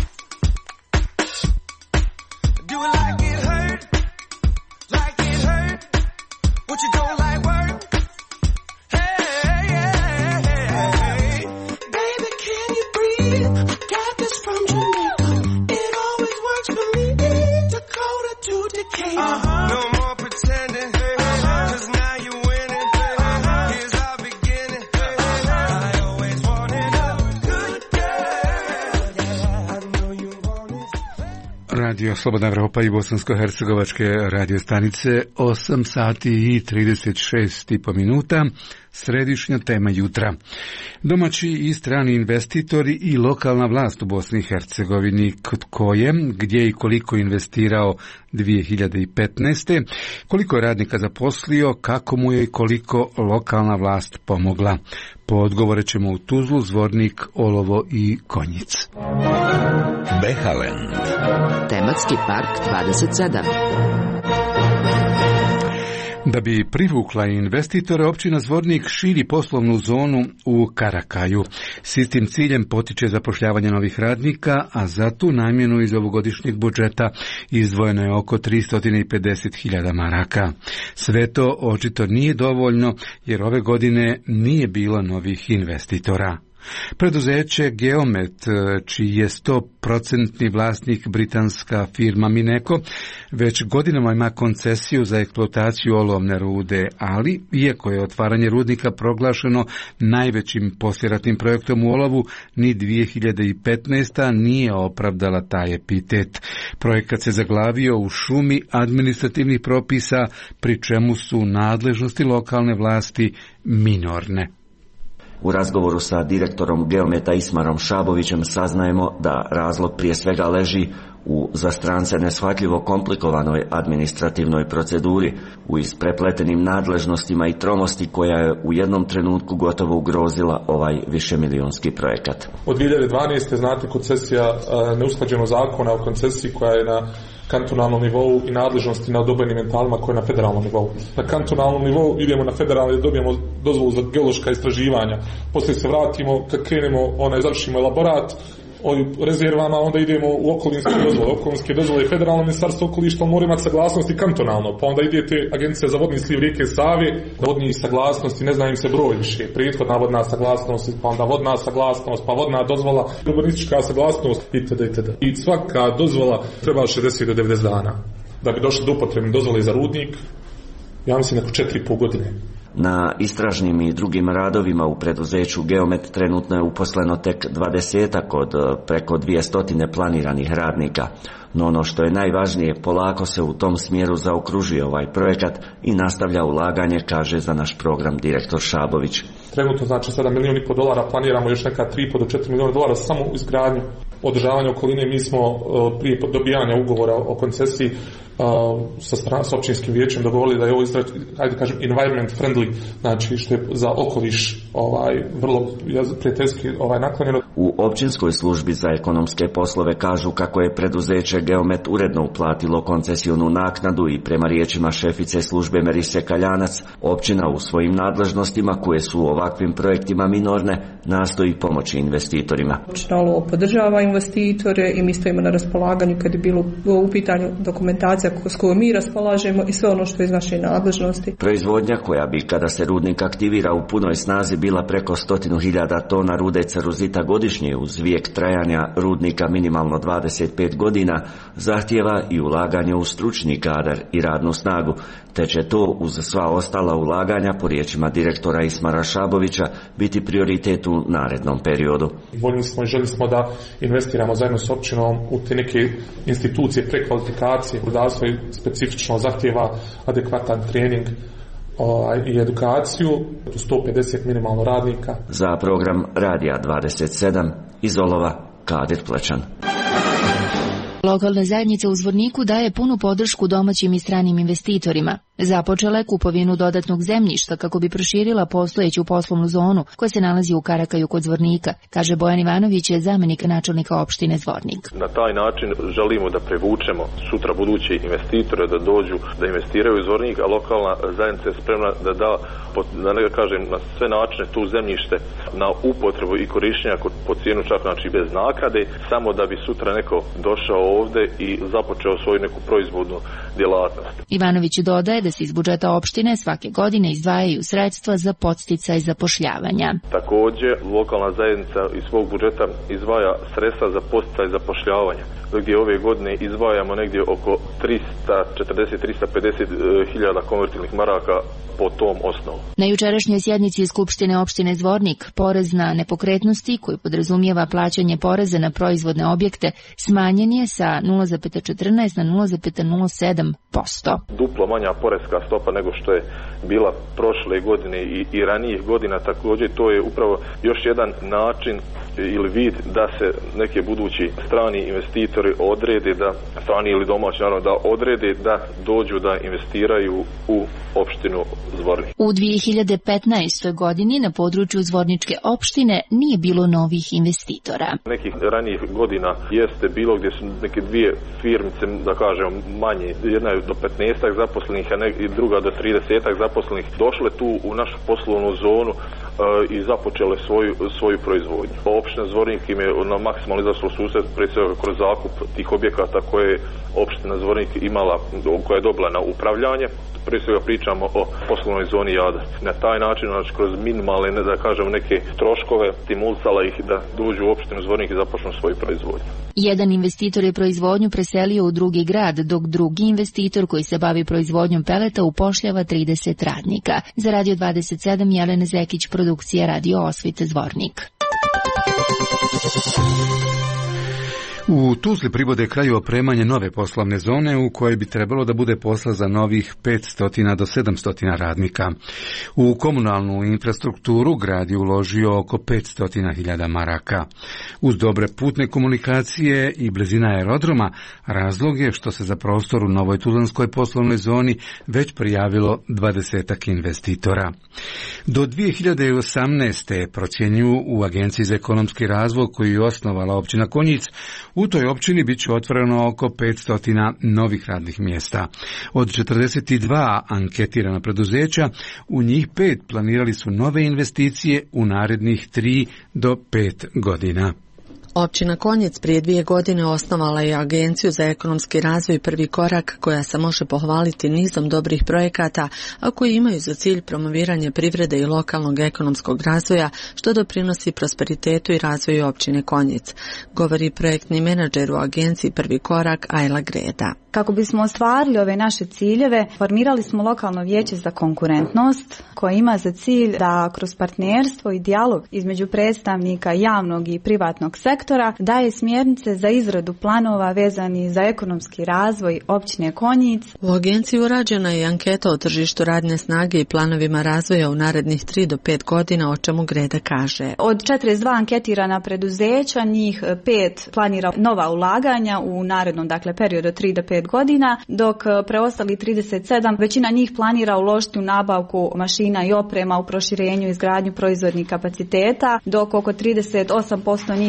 Do it like it hurt. Like it hurt. What you don't like work? Hey, baby, can you breathe? I got this from Jamaica. It always works for me. Dakota to Decatur. No more pretending. Cause now you're winning. Here's our beginning. I always wanted a good girl. I know you want it. Radio Slobodna Evropa i bosansko-hercegovačke radio stanice, 8 sati i 36,5 minuta, središnja tema jutra. Domaći i strani investitori i lokalna vlast u Bosni i Hercegovini, ko je, gdje i koliko investirao 2015. Koliko je radnika zaposlio, kako mu je i koliko lokalna vlast pomogla. Po odgovore ćemo u Tuzlu, Zvornik, Olovo i Konjic. Behalen. Tematski park 27. Da bi privukla investitore, općina Zvornik širi poslovnu zonu u Karakaju. S istim ciljem potiče zapošljavanje novih radnika, a za tu namjenu iz ovogodišnjeg budžeta izdvojeno je oko 350.000 maraka. Sve to očito nije dovoljno, jer ove godine nije bilo novih investitora. Preduzeće Geomet, čiji je 100% vlasnik britanska firma Mineko, već godinama ima koncesiju za eksploataciju olovne rude, ali, iako je otvaranje rudnika proglašeno najvećim poslijeratnim projektom u olovu, ni 2015. nije opravdala taj epitet. Projekat se zaglavio u šumi administrativnih propisa, pri čemu su nadležnosti lokalne vlasti minorne. U razgovoru sa direktorom Geometa Ismarom Šabovićem saznajemo da razlog prije svega leži u za strance neshvatljivo komplikovanoj administrativnoj proceduri, u isprepletenim nadležnostima i tromosti koja je u jednom trenutku gotovo ugrozila ovaj višemilijonski projekat. Od 2012. znate koncesija neusklađeno zakona o koncesiji koja je na kantonalnom nivou i nadležnosti na odobrenim mentalima koje je na federalnom nivou. Na kantonalnom nivou idemo na federalni, dobijemo dozvolu za geološka istraživanja. Poslije se vratimo, kad krenemo, završimo elaborat o rezervama, onda idemo u okolinske dozvole. Okolinske dozvole je federalno ministarstvo okoliša, mora imati saglasnosti kantonalno. Pa onda idete Agencija za vodni sliv rijeke Save, vodni saglasnosti, ne znam im se broj više. Prethodna vodna saglasnost, pa onda vodna saglasnost, pa vodna dozvola, urbanistička saglasnost, itd. I svaka dozvola treba 60 do 90 dana. Da bi došli do upotrebne dozvole za rudnik, ja mislim neko 4,5 godine. Na istražnim i drugim radovima u preduzeću Geomet trenutno je uposleno tek 20-ak od preko 200 planiranih radnika. No ono što je najvažnije, polako se u tom smjeru zaokružuje ovaj projekat i nastavlja ulaganje, kaže za naš program direktor Šabović. Trenutno znači $7,5 milijuna planiramo još neka 3,5 do 4 milijuna dolara samo u izgradnju. Održavanje okoline, mi smo prije dobijanja ugovora o koncesiji sa općinskim vijećem dogovorili da je ovo environment friendly, znači što je za okoliš vrlo prijateljski naklonjeno. U općinskoj službi za ekonomske poslove kažu kako je preduzeće Geomet uredno uplatilo koncesionu naknadu i prema riječima šefice službe Merise Kaljanac, općina u svojim nadležnostima koje su u ovakvim projektima minorne nastoji pomoći investitorima. Općina Olovo podržava investitore i mi stojimo na raspolaganju kad je bilo u pitanju dokumentacija informacija s kojom mi raspolažemo i sve ono što je iz naše nadležnosti. Proizvodnja koja bi, kada se rudnik aktivira u punoj snazi, bila preko 100.000 tona rude ceruzita godišnje uz vijek trajanja rudnika minimalno 25 godina, zahtijeva i ulaganje u stručni kadar i radnu snagu, te će to uz sva ostala ulaganja, po riječima direktora Ismara Šabovića, biti prioritet u narednom periodu. Voljni smo i želi smo da investiramo zajedno s općinom u te neke institucije prekvalifikacije. Rudarstvo specifično zahtijeva adekvatan trening i edukaciju, 150 minimalno radnika. Za program Radija 27 iz Olova, Kadir Plečan. Lokalna zajednica u Zvorniku daje punu podršku domaćim i stranim investitorima. Započela je kupovinu dodatnog zemljišta kako bi proširila postojeću poslovnu zonu koja se nalazi u Karakaju kod Zvornika, kaže Bojan Ivanović, je zamjenik načelnika opštine Zvornik. Na taj način želimo da privučemo sutra buduće investitore da dođu da investiraju u Zvornik, a lokalna zajednica je spremna da da, na sve načine tu zemljište na upotrebu i korištenja po cijenu čak bez naknade, samo da bi sutra neko došao ovde i započeo svoju neku proizvodnu djelatnost. Ivanović dodaje da se iz budžeta opštine svake godine izdvajaju sredstva za podsticaj zapošljavanja. Također, lokalna zajednica iz svog budžeta izdvaja sredstva za podsticaj zapošljavanja, gdje ove godine izdvajamo negdje oko 340-350 hiljada konvertilnih maraka po tom osnovu. Na jučerašnjoj sjednici Skupštine opštine Zvornik porez na nepokretnosti, koji podrazumijeva plaćanje poreza na proizvodne objekte, smanjen je sa 0,14 na 0,07%. Duplo manja poreska stopa nego što je bila prošle godine i ranijih godina. Također to je upravo još jedan način ili vid da se neki budući strani investitori odrede, da strani ili domaći naravno da odrede da dođu da investiraju u opštinu Zvornik. U 2015. godini na području Zvorničke opštine nije bilo novih investitora. Nekih ranijih godina jeste bilo gdje su neke dvije firmice, da kažem manje, jedna je do 15 zaposlenih, a druga do 30 zaposlenih, došle tu u našu poslovnu zonu i započele svoju proizvodnju. Opština Zvornik im je na maksimalno izašlo susret, prije svega kroz zakup tih objekata koje je opština Zvornik imala, koja je dobila na upravljanje. Prije svega pričamo o poslovnoj zoni Jadar. Na taj način, znači kroz minimalne, da kažem, neke troškove, stimulisala ih da dođu u opštinu Zvornik i započnu svoju proizvodnju. Jedan investitor je proizvodnju preselio u drugi grad, dok drugi investitor koji se bavi proizvodnjom peleta upošljava 30 radnika. Za Radio 27 Jelena Zekić, produkcija Radio Osvite Zvornik. U Tuzli privode kraju opremanje nove poslovne zone u kojoj bi trebalo da bude posla za novih 500 do 700 radnika. U komunalnu infrastrukturu grad je uložio oko 500.000 maraka. Uz dobre putne komunikacije i blizina aerodroma, razlog je što se za prostor u novoj tuzlanskoj poslovnoj zoni već prijavilo 20 investitora. Do 2018. procjenjuju u Agenciji za ekonomski razvoj koju je osnovala općina Konjic, u toj općini bit će otvoreno oko 500 novih radnih mjesta. Od 42 anketirana preduzeća, u njih 5 planirali su nove investicije u narednih 3 do 5 godina. Općina Konjic prije 2 godine osnovala je Agenciju za ekonomski razvoj Prvi korak, koja se može pohvaliti nizom dobrih projekata, a koji imaju za cilj promoviranje privrede i lokalnog ekonomskog razvoja, što doprinosi prosperitetu i razvoju općine Konjic, govori projektni menadžer u Agenciji Prvi korak Ajla Greda. Kako bismo ostvarili ove naše ciljeve, formirali smo lokalno vijeće za konkurentnost, koje ima za cilj da kroz partnerstvo i dijalog između predstavnika javnog i privatnog sektora daje smjernice za izradu planova vezani za ekonomski razvoj općine Konjic. U agenciji urađena je anketa o tržištu radne snage i planovima razvoja u narednih 3 do 5 godina, o čemu Greda kaže. Od 42 anketirana preduzeća, njih 5 planira nova ulaganja u narednom periodu 3 do 5 godina, dok preostali 37, većina njih planira uložiti u nabavku mašina i oprema, u proširenju i izgradnju proizvodnih kapaciteta, dok oko 38% njih planira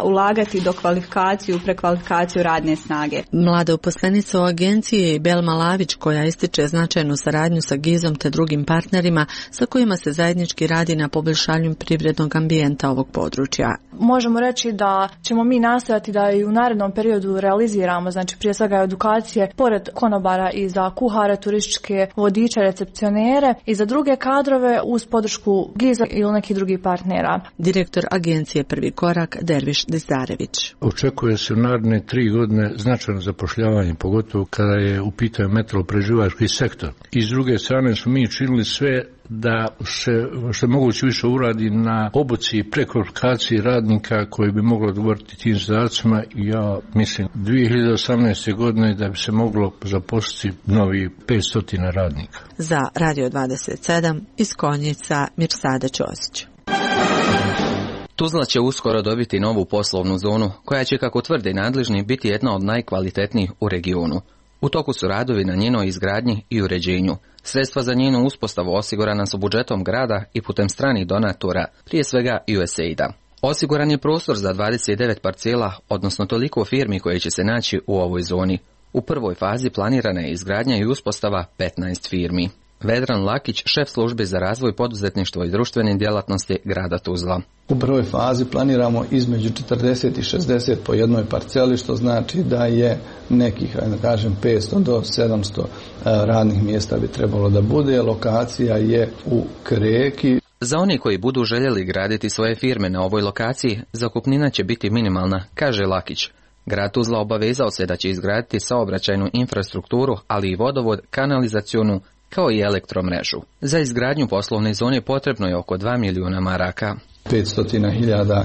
ulagati do kvalifikaciju, prekvalifikaciju radne snage. Mlada uposlenica u agenciji je i Belma Lavić, koja ističe značajnu saradnju sa GIZ-om te drugim partnerima sa kojima se zajednički radi na poboljšanju privrednog ambijenta ovog područja. Možemo reći da ćemo mi nastojati da i u narednom periodu realiziramo, znači prije svega edukacije, pored konobara i za kuhare, turističke vodiče, recepcionere i za druge kadrove uz podršku GIZ-a ili nekih drugih partnera. Direktor agencije Prvi korak Derviš Dizdarević. Očekuje se u naredne 3 godine značajno zapošljavanje, pogotovo kada je u pitanju metaloprerađivački sektor. I s druge strane smo mi činili sve da se što je moguće više uradi na obuci i prekvalifikaciji radnika koji bi moglo odgovoriti tim zadacima. Ja mislim 2018. godine da bi se moglo zaposliti novi 500 radnika. Za Radio 27 iz Konjica Mirsada Ćosić. Tuzla će uskoro dobiti novu poslovnu zonu, koja će, kako tvrde nadležni, biti jedna od najkvalitetnijih u regionu. U toku su radovi na njenoj izgradnji i uređenju. Sredstva za njenu uspostavu osigurana su budžetom grada i putem stranih donatora, prije svega USAID-a. Osiguran je prostor za 29 parcela, odnosno toliko firmi koje će se naći u ovoj zoni. U prvoj fazi planirana je izgradnja i uspostava 15 firmi. Vedran Lakić, šef službe za razvoj poduzetništva i društvene djelatnosti grada Tuzla. U prvoj fazi planiramo između 40 i 60 po jednoj parceli, što znači da je nekih, da kažem, 500 do 700 radnih mjesta bi trebalo da bude. Lokacija je u Kreki. Za oni koji budu željeli graditi svoje firme na ovoj lokaciji, zakupnina će biti minimalna, kaže Lakić. Grad Tuzla obavezao se da će izgraditi saobraćajnu infrastrukturu, ali i vodovod, kanalizacionu, kao i elektromrežu. Za izgradnju poslovne zone potrebno je oko 2 milijuna maraka. 500.000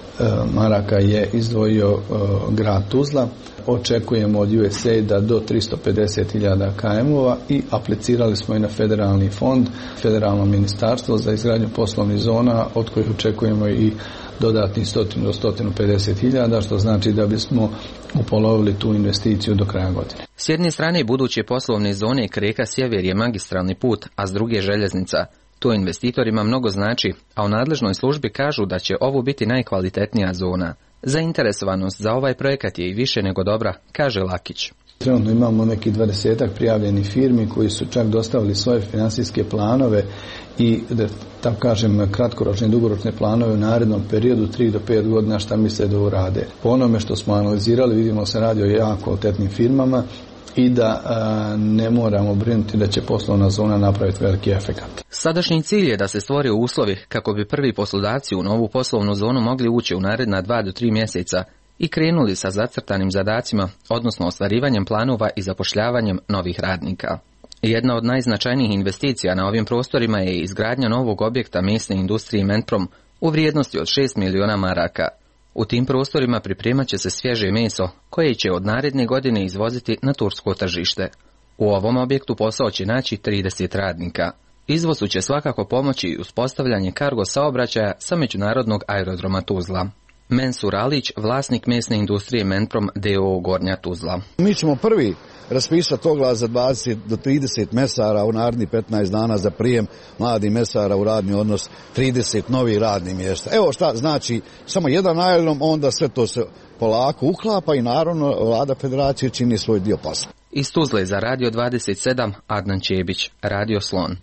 maraka je izdvojio grad Tuzla. Očekujemo od USAID-a do 350.000 KM-ova i aplicirali smo i na federalni fond, federalno ministarstvo za izgradnju poslovnih zona, od kojih očekujemo i dodatnih 100 do 150.000, što znači da bismo upolovili tu investiciju do kraja godine. S jedne strane buduće poslovne zone Kreka Sjever je magistralni put, a s druge željeznica. To investitorima mnogo znači, a u nadležnoj službi kažu da će ovo biti najkvalitetnija zona. Zainteresovanost za ovaj projekat je i više nego dobra, kaže Lakić. Trenutno imamo neki 20 prijavljenih firmi koji su čak dostavili svoje financijske planove i, da tako kažem, kratkoročne i dugoročne planove u narednom periodu 3 do 5 godina šta misle da urade. Po onome što smo analizirali, vidimo se radi o jako kvalitetnim firmama i da ne moramo brinuti da će poslovna zona napraviti veliki efekat. Sadašnji cilj je da se stvore uslovi kako bi prvi poslodavci u novu poslovnu zonu mogli ući u naredna 2 do 3 mjeseca i krenuli sa zacrtanim zadacima, odnosno ostvarivanjem planova i zapošljavanjem novih radnika. Jedna od najznačajnijih investicija na ovim prostorima je izgradnja novog objekta mesne industrije Mentprom u vrijednosti od 6 milijuna maraka. U tim prostorima pripremat će se svježe meso koje će od naredne godine izvoziti na tursko tržište. U ovom objektu posao će naći 30 radnika. Izvozu će svakako pomoći i uspostavljanje kargo saobraćaja sa međunarodnog aerodroma Tuzla. Mensur Alić, vlasnik mesne industrije Mentprom d.o.o. Gornja Tuzla. Mi ćemo prvi raspisati oglas za 20 do 30 mesara u narednih 15 dana za prijem mladih mesara u radni odnos, 30 novih radnih mjesta. Evo šta znači samo jedan aerodrom, onda sve to se polako uklapa i naravno vlada federacije čini svoj dio posla. Iz Tuzle za Radio 27, Adnan Čebić, Radio Slon.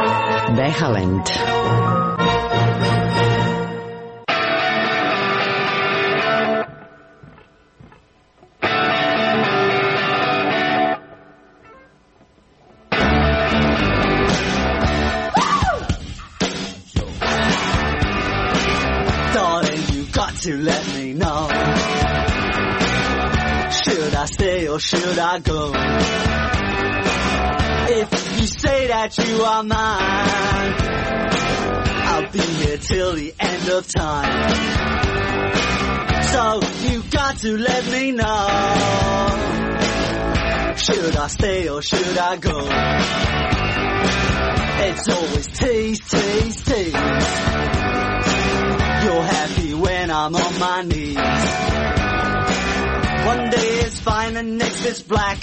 Behalend. To let me know, should I stay or should I go? If you say that you are mine, I'll be here till the end of time. So you got to let me know, should I stay or should I go? It's always tease, tease, tease. You're happy when I'm on my knees. One day it's fine and next it's black.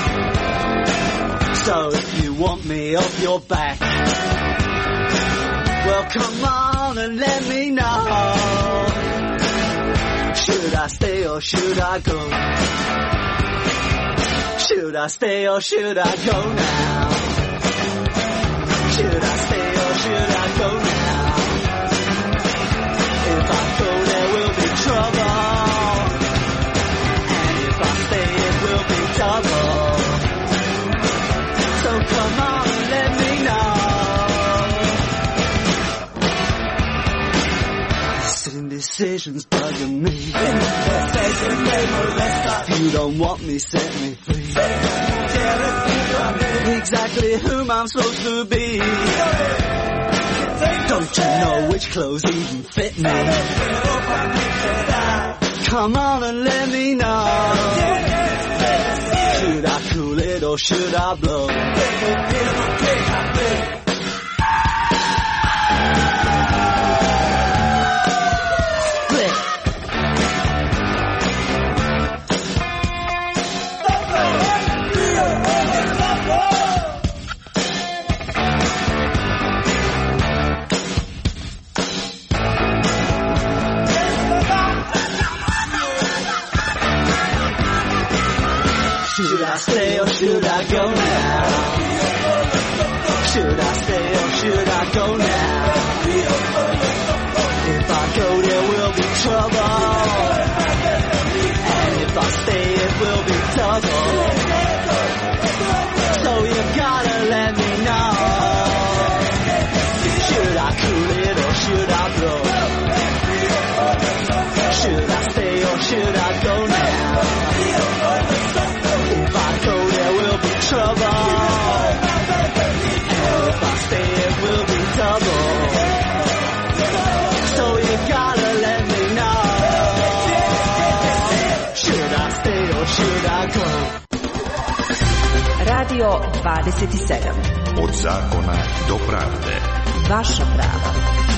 So if you want me off your back, well come on and let me know, should I stay or should I go? Should I stay or should I go now? Should I stay or should I go now? If I go there will be trouble, and if I stay it will be double. So come on and let me know. Indecisions bugging me. If you don't want me, set me free. Exactly whom I'm supposed to be. Don't you know which clothes even fit me? Come on and let me know. Should I cool it or should I blow? Should I stay or should I go now? Should I stay or should I go now? If I go there will be trouble, and if I stay it will be double. So you gotta let me know. Should I cool it or should I blow? Should I stay or should I go now? If I go there will be trouble, and if I stay it will be double. So you gotta let me know. Should I stay or should I go? Radio 27. Od zakona do pravde. Vaša prava.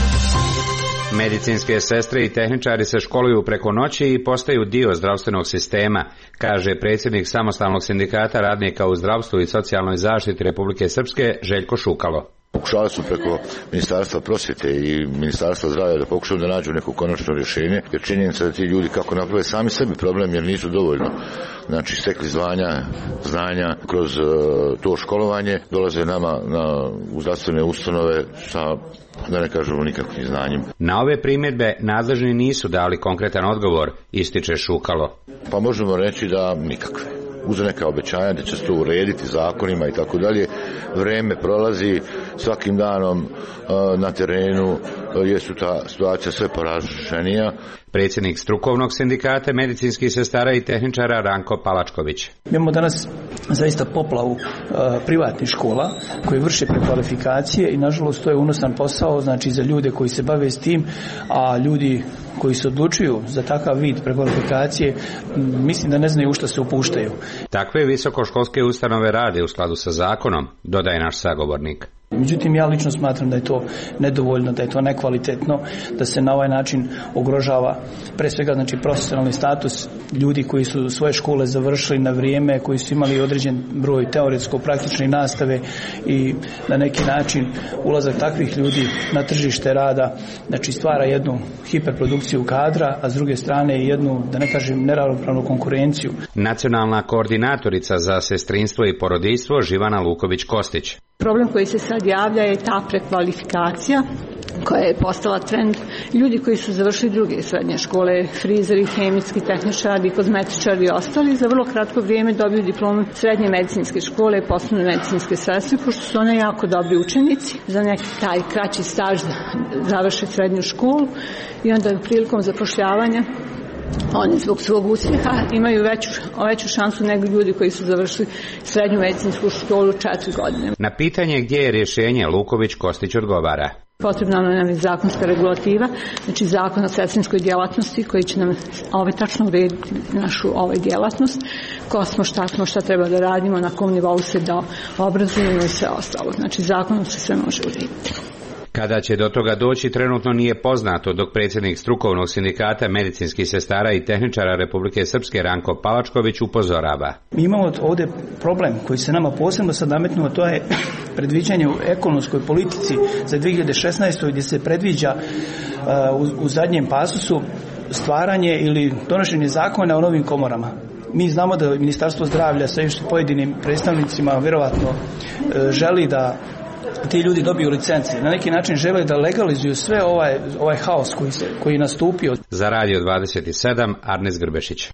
Medicinske sestre i tehničari se školuju preko noći i postaju dio zdravstvenog sistema, kaže predsjednik Samostalnog sindikata radnika u zdravstvu i socijalnoj zaštiti Republike Srpske Željko Šukalo. Pokušali su preko Ministarstva prosvjete i Ministarstva zdravlja da pokušaju da nađu neko konačno rješenje, jer činjenica da ti ljudi kako naprave sami sebi problem jer nisu dovoljno. Znači stekli znanja kroz to školovanje, dolaze nama u zdravstvene ustanove sa, da ne kažemo, nikakvim znanjem. Na ove primjedbe nadležni nisu dali konkretan odgovor, ističe Šukalo. Pa možemo reći da nikakve. Uz neka obećanja da će se to urediti zakonima i tako dalje. Vreme prolazi, svakim danom na terenu je su ta situacija sve poraženija. Predsjednik strukovnog sindikata medicinskih sestara i tehničara Ranko Palačković. Imamo danas zaista poplavu privatnih škola koje vrše prekvalifikacije i nažalost to je unosan posao, znači za ljude koji se bave s tim, a ljudi koji se odlučuju za takav vid prekvalifikacije mislim da ne znaju u što se upuštaju. Takve visokoškolske ustanove rade u skladu sa zakonom, dodaje naš sagovornik. Međutim, ja lično smatram da je to nedovoljno, da je to nekvalitetno, da se na ovaj način ugrožava pre svega znači profesionalni status ljudi koji su svoje škole završili na vrijeme, koji su imali određen broj teoretsko-praktične nastave i na neki način ulazak takvih ljudi na tržište rada znači stvara jednu hiperprodukciju kadra, a s druge strane jednu, da ne kažem, neravnopravnu konkurenciju. Nacionalna koordinatorica za sestrinstvo i porodilstvo Živana Luković-Kostić. Problem koji se sad javlja je ta prekvalifikacija koja je postala trend. Ljudi koji su završili druge srednje škole, frizeri, hemijski tehničari, kozmetičari i ostali, za vrlo kratko vrijeme dobiju diplomu srednje medicinske škole i postanu medicinske sestre, pošto su one jako dobri učenici. Za neki taj kraći staž završe srednju školu i onda prilikom zapošljavanja oni zbog svog uspjeha imaju veću šansu nego ljudi koji su završili srednju medicinsku školu 4 godine. Na pitanje gdje je rješenje, Luković-Kostić odgovara. Potrebna nam je zakonska regulativa, znači zakon o sestrinskoj djelatnosti koji će nam tačno urediti našu djelatnost, ko smo, šta treba da radimo, na kom nivou se da obrazujemo i sve ostalo. Znači zakonom se sve može urediti. Kada će do toga doći trenutno nije poznato, dok predsjednik strukovnog sindikata medicinskih sestara i tehničara Republike Srpske Ranko Palačković upozorava. Mi imamo ovdje problem koji se nama posebno sad nametnuo, to je predviđanje u ekonomskoj politici za 2016. gdje se predviđa u zadnjem pasusu stvaranje ili donošenje zakona o novim komorama. Mi znamo da Ministarstvo zdravlja sa još pojedinim predstavnicima vjerovatno želi da ti ljudi dobiju licence. Na neki način žele da legalizuju sve ovaj haos koji je nastupio. Za Radio 27, Arnes Grbešić.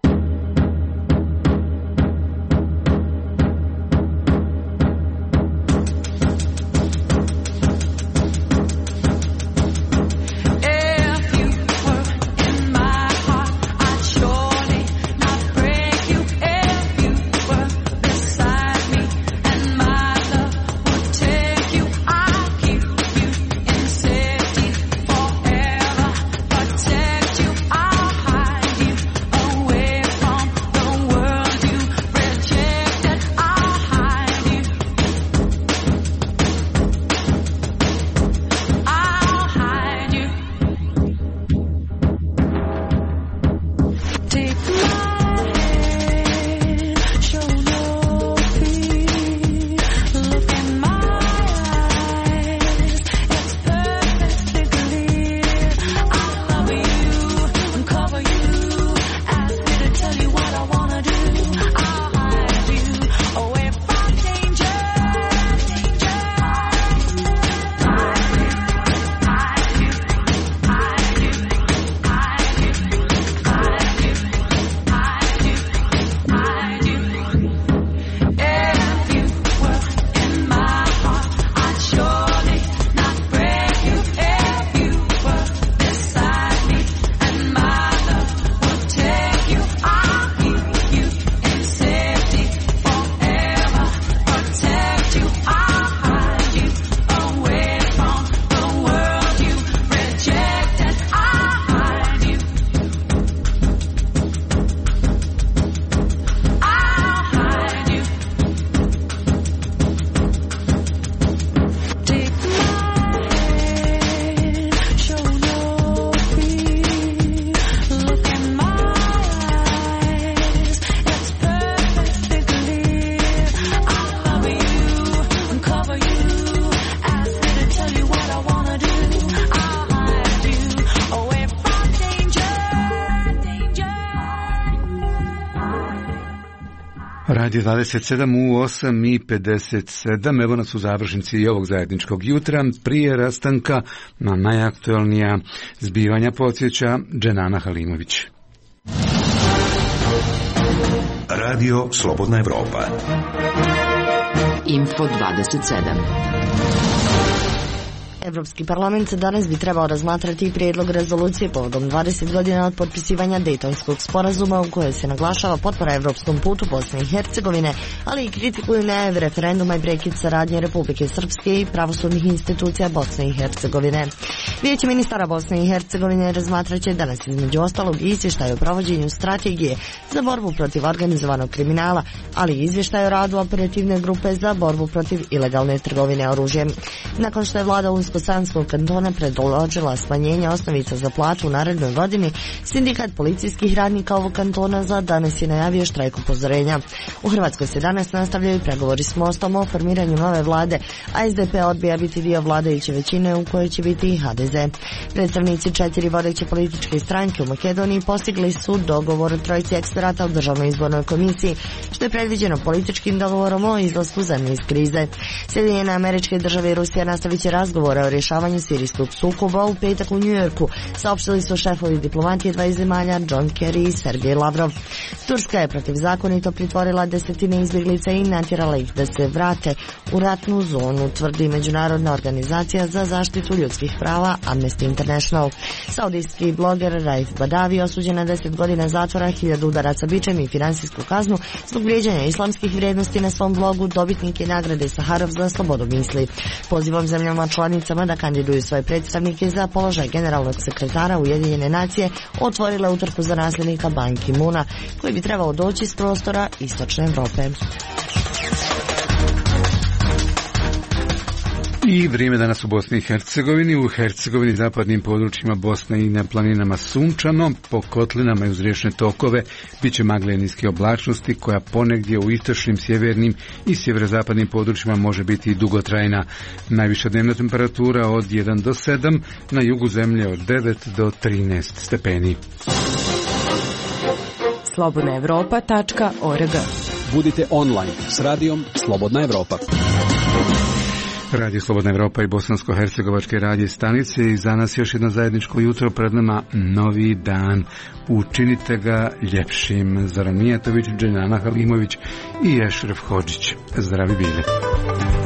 Radio 27 u 8:57, evo nas u završnici i ovog zajedničkog jutra. Prije rastanka na najaktualnija zbivanja podsjeća Dženana Halimović. Radio Slobodna Evropa. Info 27. Evropski parlament danas bi trebao razmatrati prijedlog rezolucije povodom 20 godina od potpisivanja Dejtonskog sporazuma u kojoj se naglašava potpora evropskom putu Bosne i Hercegovine, ali i kritikuju najav referenduma i prekid saradnje Republike Srpske i pravosudnih institucija Bosne i Hercegovine. Vijeće ministara Bosne i Hercegovine razmatraće danas između ostalog izvještaj o provođenju strategije za borbu protiv organizovanog kriminala, ali i izvještaj o radu operativne grupe za borbu protiv ilegalne trgovine oružjem. Nakon što je vlada Unsko-Sanskog kantona predložila smanjenje osnovica za platu u narednoj godini, sindikat policijskih radnika ovog kantona za danas je najavio štrajk upozorenja. U Hrvatskoj se danas nastavljaju pregovori s Mostom o formiranju nove vlade, a SDP odbija biti dio vladajuće većine u kojoj će biti i HDZ. Predstavnici 4 vodeće političke stranke u Makedoniji postigli su dogovor o trojici eksperata u Državnoj izbornoj komisiji, što je predviđeno političkim dogovorom o izlasku zemlje iz krize. Sjedinjene Američke Države i Rusija nastavit će razgovore o rješavanju sirijskog sukoba u petak u Njujorku, saopštili su šefovi diplomatije dvaju zemalja John Kerry i Sergej Lavrov. Turska je protivzakonito pritvorila desetine izbjeglica i natjerala ih da se vrate u ratnu zonu, tvrdi Međunarodna organizacija za zaštitu ljudskih prava Amnesty International. Saudijski bloger Raif Badavi osuđen na 10 godina zatvora, 1000 udaraca bičem i finansijsku kaznu zbog vrijeđanja islamskih vrijednosti na svom blogu, dobitnik je nagrade Saharov za slobodu misli. Pozivom zemljama članicama da kandiduju svoje predstavnike za položaj generalnog sekretara Ujedinjene nacije otvorile utrku za nasljednika Ban Ki-moona, koji bi trebao doći s prostora Istočne Europe. I vrijeme danas u Bosni i Hercegovini. U Hercegovini, zapadnim područjima Bosne i na planinama sunčano, po kotlinama i uz riječne tokove bit će magle i niske oblačnosti koja ponegdje u istočnim, sjevernim i sjeverozapadnim područjima može biti i dugotrajna. Najviša dnevna temperatura od 1 do 7, na jugu zemlje od 9 do 13 stepeni. slobodnaevropa.org. Budite online s radijom Slobodna Evropa. Radio Slobodna Evropa i bosansko-hercegovačke radije stanice i za nas još jedno zajedničko jutro, pred nama novi dan. Učinite ga ljepšim. Zoran Mijatović, Dženana Halimović i Ešref Hodžić. Zdravi bili.